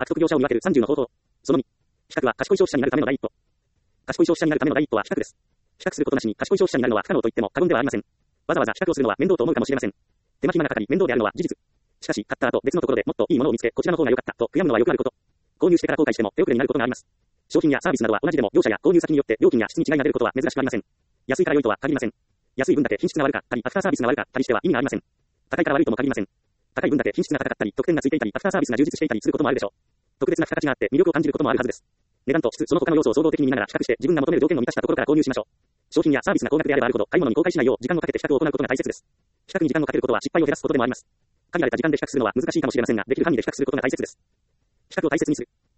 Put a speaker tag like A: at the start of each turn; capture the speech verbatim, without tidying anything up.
A: 悪徳業者を見分けるさんじゅうの方法。そのに。比較は賢い消費者になるための第一歩。賢い消費者になるための第一歩は比較です。比較することなしに賢い消費者になるのは不可能と言っても過言ではありません。わざわざ比較をするのは面倒と思うかもしれません。手間暇がかかり面倒であるのは事実。しかし、買った後別のところでもっといいものを見つけ、こちらの方が良かったと悔やむのはよくあること。購入してから後悔しても手遅れになることがあります。商品やサービスなどは同じでも業者や購入先によって料金や質に違いが出ることは珍しくありません。安いから良いとは限りません。安い分だけ品質が悪かったり、アフターサービスが悪かったりしては意味がありません。高いから悪いとも限りません。高い分だけ品質が高かったり、特典がついていたり、アフターサービスが充実していたりすることもあるでしょう。特別な付加価値があって魅力を感じることもあるはずです。値段と質、その他の要素を総合的に見ながら比較して自分が求める条件を満たしたところから購入しましょう。商品やサービスが高額であればあるほど買い物に後悔しないよう時間をかけて比較を行うことが大切です。比較に時間をかけることは失敗を減らすことでもあります。限られた時間で比較するのは難しいかもしれませんが、できる範囲で比較することが大切です。比較を大切にする。